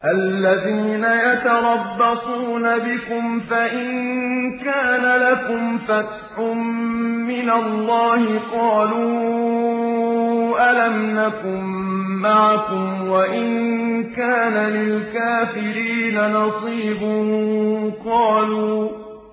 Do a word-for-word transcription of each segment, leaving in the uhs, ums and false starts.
الَّذِينَ يَتَرَبَّصُونَ بِكُمْ فَإِن كَانَ لَكُمْ فَتْحٌ مِّنَ اللَّهِ قَالُوا أَلَمْ نَكُن مَّعَكُمْ وَإِن كَانَ لِلْكَافِرِينَ نَصِيبٌ قَالُوا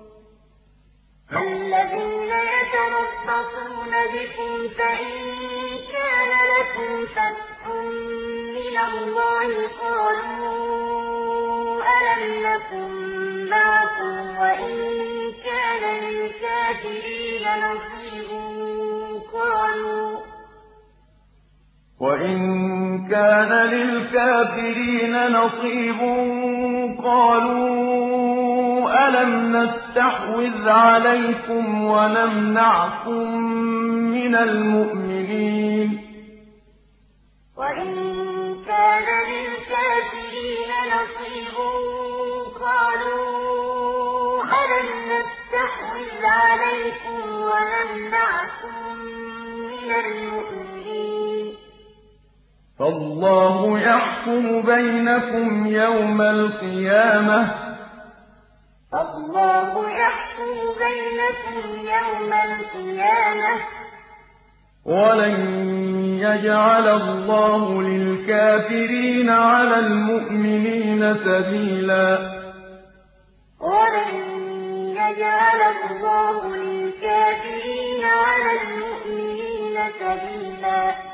الَّذِينَ يَتَرَبَّصُونَ بِكُمْ فَإِن كَانَ لَكُمْ فَتْحٌ مِّنَ اللَّهِ قَالُوا أَلَمْ نَكُن مَّعَكُمْ وَإِن كَانَ لِلْكَافِرِينَ نَصِيبٌ قَالُوا وَإِن كَانَ لِلْكَافِرِينَ نَصِيبٌ قَالُوا أَلَمْ نَسْتَحْوِذْ عَلَيْكُمْ وَنَمْنَعْكُم مِّنَ الْمُؤْمِنِينَ وَإِن كَانَ لِلْكَافِرِينَ نَصِيبٌ قَالُوا أَلَمْ نَسْتَحْوِذْ عَلَيْكُمْ وَنَمْنَعْكُم مِّنَ الْمُؤْمِنِينَ فَاللَّهُ يَحْكُمُ بَيْنَكُمْ يَوْمَ الْقِيَامَةِ ۖ فالله يحكم بينكم يوم القيامة وَلَن يَجْعَلَ اللَّهُ لِلْكَافِرِينَ عَلَى الْمُؤْمِنِينَ سَبِيلًا وَلَن يَجْعَلَ اللَّهُ لِلْكَافِرِينَ عَلَى الْمُؤْمِنِينَ سَبِيلًا